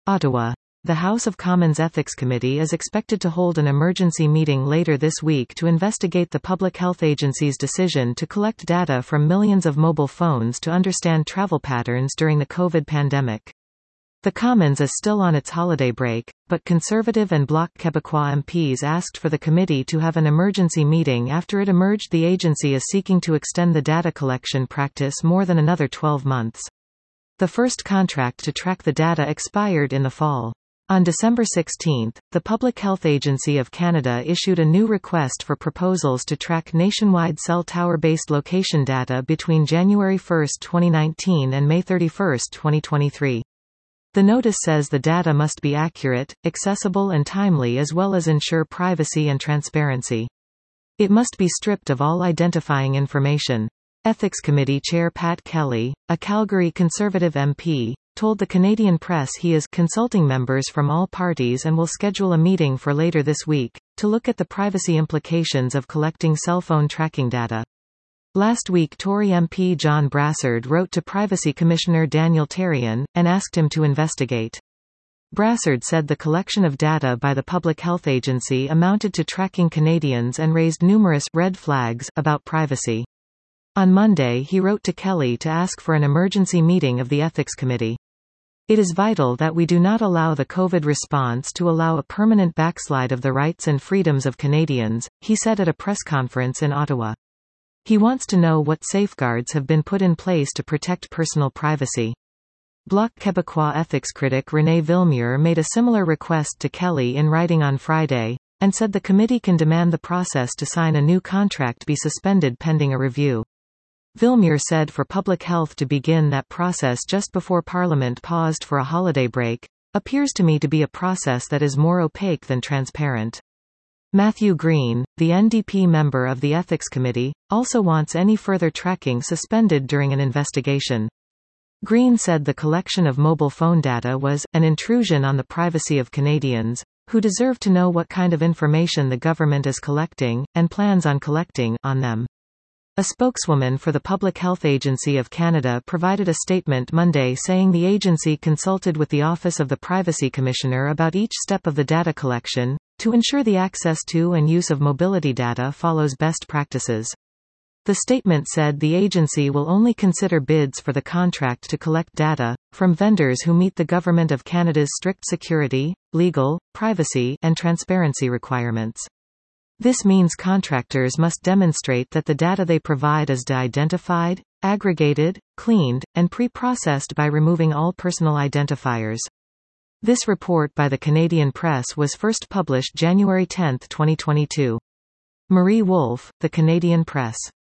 Ottawa. The House of Commons Ethics Committee is expected to hold an emergency meeting later this week to investigate the Public Health Agency's decision to collect data from millions of mobile phones to understand travel patterns during the COVID pandemic. The Commons is still on its holiday break, but Conservative and Bloc Québécois MPs asked for the committee to have an emergency meeting after it emerged the agency is seeking to extend the data collection practice more than another 12 months. The first contract to track the data expired in the fall. On December 16, the Public Health Agency of Canada issued a new request for proposals to track nationwide cell tower-based location data between January 1, 2019 and May 31, 2023. The notice says the data must be accurate, accessible and timely as well as ensure privacy and transparency. It must be stripped of all identifying information. Ethics Committee Chair Pat Kelly, a Calgary Conservative MP, told the Canadian Press he is consulting members from all parties and will schedule a meeting for later this week, to look at the privacy implications of collecting cell phone tracking data. Last week Tory MP John Brassard wrote to Privacy Commissioner Daniel Therrien, and asked him to investigate. Brassard said the collection of data by the Public Health Agency amounted to tracking Canadians and raised numerous red flags about privacy. On Monday he wrote to Kelly to ask for an emergency meeting of the Ethics Committee. It is vital that we do not allow the COVID response to allow a permanent backslide of the rights and freedoms of Canadians, he said at a press conference in Ottawa. He wants to know what safeguards have been put in place to protect personal privacy. Bloc Québécois ethics critic René Villemure made a similar request to Kelly in writing on Friday, and said the committee can demand the process to sign a new contract be suspended pending a review. Villemure said for public health to begin that process just before Parliament paused for a holiday break, appears to me to be a process that is more opaque than transparent. Matthew Green, the NDP member of the Ethics Committee, also wants any further tracking suspended during an investigation. Green said the collection of mobile phone data was an intrusion on the privacy of Canadians, who deserve to know what kind of information the government is collecting, and plans on collecting, on them. A spokeswoman for the Public Health Agency of Canada provided a statement Monday saying the agency consulted with the Office of the Privacy Commissioner about each step of the data collection, to ensure the access to and use of mobility data follows best practices. The statement said the agency will only consider bids for the contract to collect data from vendors who meet the Government of Canada's strict security, legal, privacy, and transparency requirements. This means contractors must demonstrate that the data they provide is de-identified, aggregated, cleaned, and pre-processed by removing all personal identifiers. This report by the Canadian Press was first published January 10, 2022. Marie Wolfe, The Canadian Press.